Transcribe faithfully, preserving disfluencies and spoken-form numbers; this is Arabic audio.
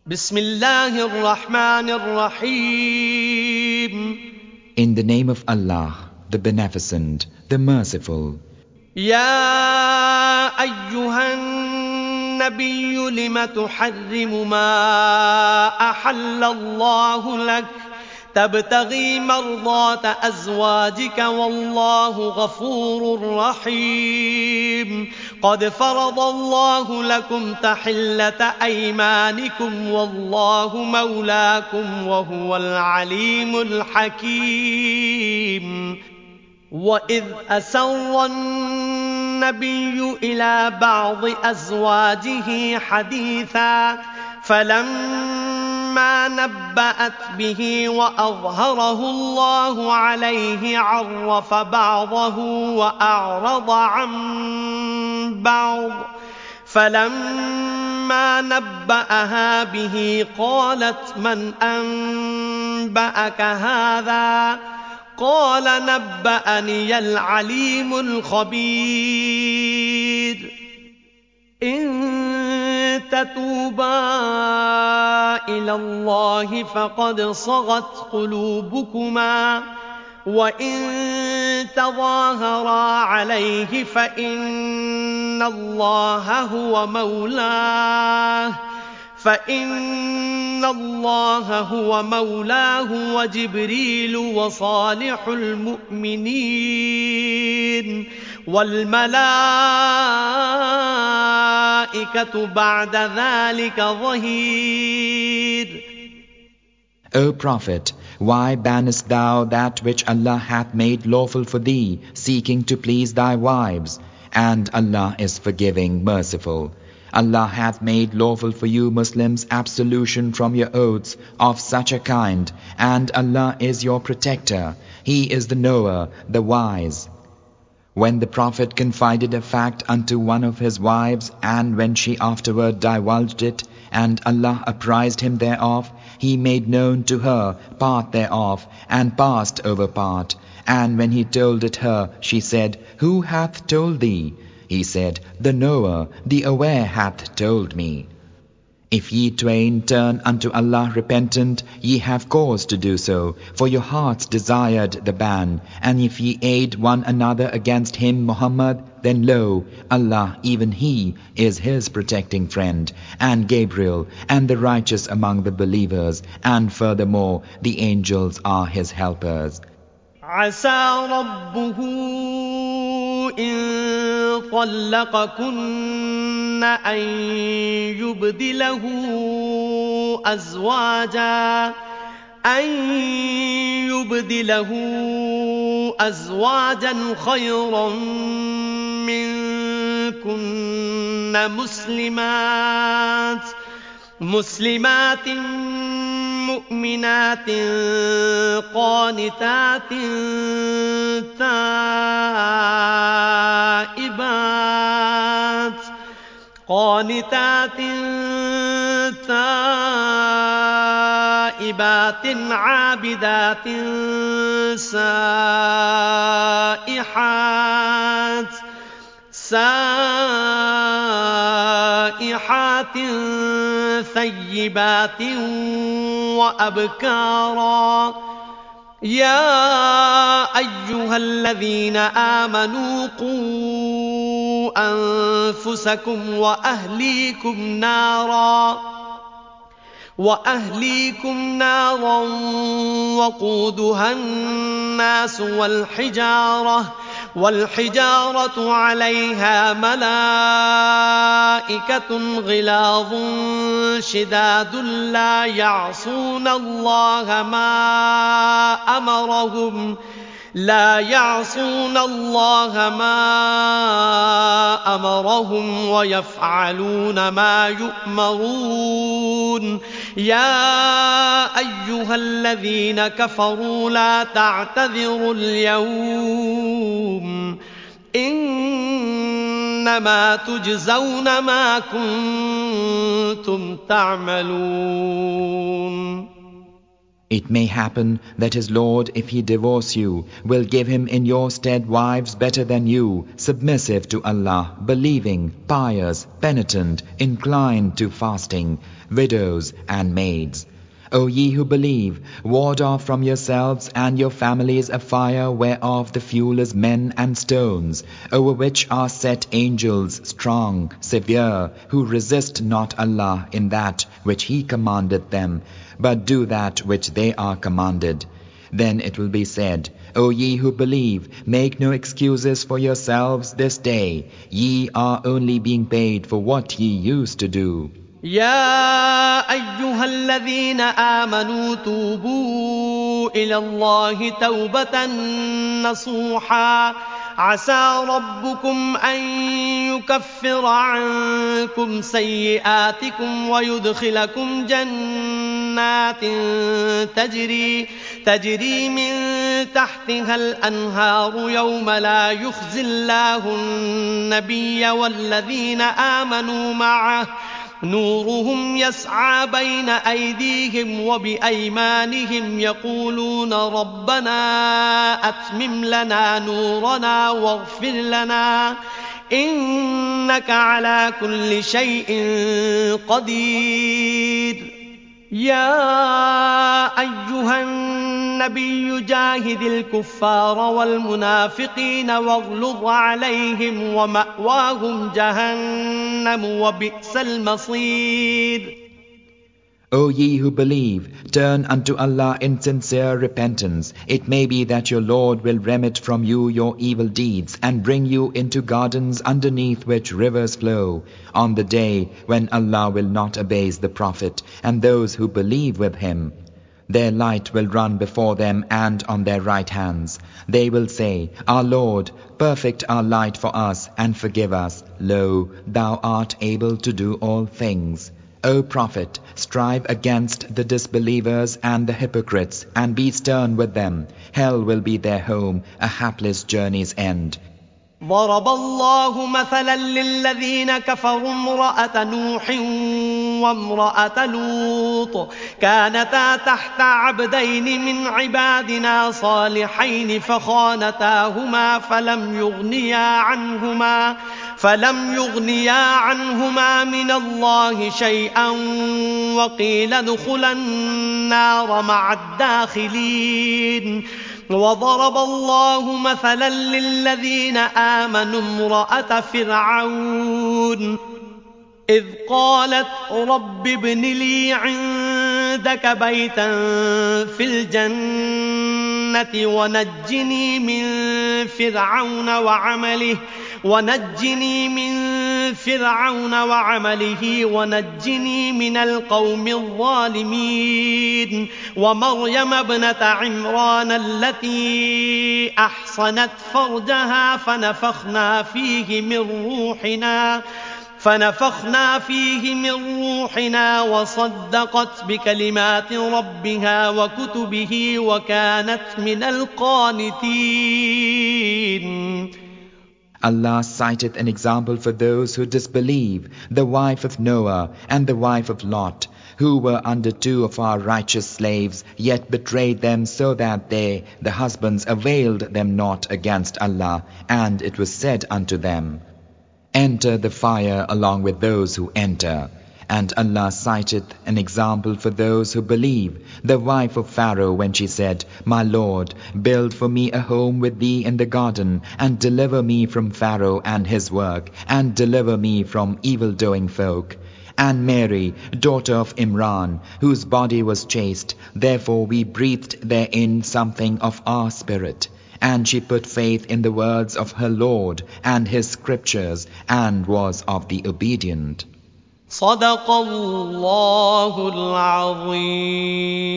بسم الله الرحمن الرحيم. In the name of Allah, the Beneficent, the Merciful. يا أيها النبي لم تحرم ما أحل الله لك تبتغي مرضات أزواجك والله غفور رحيم. قد فرض الله لكم تحلة أيمانكم والله مولاكم وهو العليم الحكيم. وإذ أسر النبي إلى بعض أزواجه حديثا فلما نبأت به وأظهره الله عليه عرف بعضه وأعرض عن بعض فلما نبأها به قالت من أنبأك هذا قال نبأني العليم الخبير. إن تتوبا إلى الله فقد صغت قلوبكما وإن تظاهرا عليه فإن الله هو مولاه فإن الله هو مولاه وجبريل وصالح المؤمنين والملائكة بعد ذلك ظهير. O Prophet, why bannest thou that which Allah hath made lawful for thee, seeking to please thy wives? And Allah is forgiving, merciful. Allah hath made lawful for you Muslims absolution from your oaths of such a kind, and Allah is your protector. He is the knower, the wise. When the Prophet confided a fact unto one of his wives, and when she afterward divulged it, and Allah apprised him thereof, he made known to her part thereof, and passed over part. And when he told it her, she said, Who hath told thee? He said, The knower, the aware hath told me. If ye twain turn unto Allah repentant, ye have cause to do so, for your hearts desired the ban. And if ye aid one another against him Muhammad, then lo, Allah, even He, is his protecting friend, and Gabriel, and the righteous among the believers, and furthermore, the angels are his helpers. عسى ربه إن طلقكن أن يبدله أزواجا أن يبدله أزواجا خيرا منكن مسلمات مسلمات مؤمنات قانتات تائبات قانتات تائبات عابدات سائحات سائحات ثيبات وأبكارا. يا أيها الذين آمنوا قوا أنفسكم وأهليكم نارا وأهليكم نارا وقودها الناس والحجارة والحجارة عليها ملائكة غلاظ شداد لا يعصون الله ما أمرهم لا يعصون الله ما أمرهم ويفعلون ما يؤمرون. يا أيها الذين كفروا لا تعتذروا اليوم إنما تجزون ما كنتم تعملون. It may happen that his Lord, if he divorce you, will give him in your stead wives better than you, submissive to Allah, believing, pious, penitent, inclined to fasting, widows and maids. O ye who believe, ward off from yourselves and your families a fire whereof the fuel is men and stones, over which are set angels strong, severe, who resist not Allah in that which He commandeth them, but do that which they are commanded. Then it will be said, O ye who believe, make no excuses for yourselves this day. Ye are only being paid for what ye used to do. يا أيها الذين آمنوا توبوا إلى الله توبة نصوحا عسى ربكم أن يكفر عنكم سيئاتكم ويدخلكم جنات تجري تجري من تحتها الأنهار يوم لا يخزي الله النبي والذين آمنوا معه نورهم يسعى بين أيديهم وبأيمانهم يقولون ربنا أتمم لنا نورنا واغفر لنا إنك على كل شيء قدير يا أيها النبي جاهد الكفار والمنافقين واغلظ عليهم ومأواهم جهنم وبئس المصير. O ye who believe, turn unto Allah in sincere repentance. It may be that your Lord will remit from you your evil deeds and bring you into gardens underneath which rivers flow, on the day when Allah will not abase the Prophet and those who believe with him. Their light will run before them and on their right hands. They will say, Our Lord, perfect our light for us and forgive us. Lo, thou art able to do all things. O Prophet, strive against the disbelievers and the hypocrites, and be stern with them. Hell will be their home, a hapless journey's end. ضرب الله مثلا للذين كفروا امرأة نوح وامرأة لوط كانتا تحت عبدين من عبادنا صالحين فخانتاهما فلم يغنيا عنهما فلم يغنيا عنهما من الله شيئا وقيل ادخلا النار مع الداخلين. وضرب الله مثلا للذين آمنوا امرأة فرعون إذ قالت رب ابن لي عندك بيتا في الجنة ونجني من فرعون وعمله ونجني من فرعون وعمله ونجني من القوم الظالمين. ومريم ابنة عمران التي أحصنت فرجها فنفخنا فيه من روحنا فنفخنا فيه من روحنا وصدقت بكلمات ربها وكتبه وكانت من القانتين. Allah citeth an example for those who disbelieve, the wife of Noah and the wife of Lot, who were under two of our righteous slaves, yet betrayed them so that they, the husbands, availed them not against Allah, and it was said unto them, Enter the fire along with those who enter. And Allah citeth an example for those who believe, the wife of Pharaoh when she said, My Lord, build for me a home with thee in the garden, and deliver me from Pharaoh and his work, and deliver me from evil-doing folk. And Mary, daughter of Imran, whose body was chaste, therefore we breathed therein something of our spirit. And she put faith in the words of her Lord and his scriptures, and was of the obedient. صدق الله العظيم.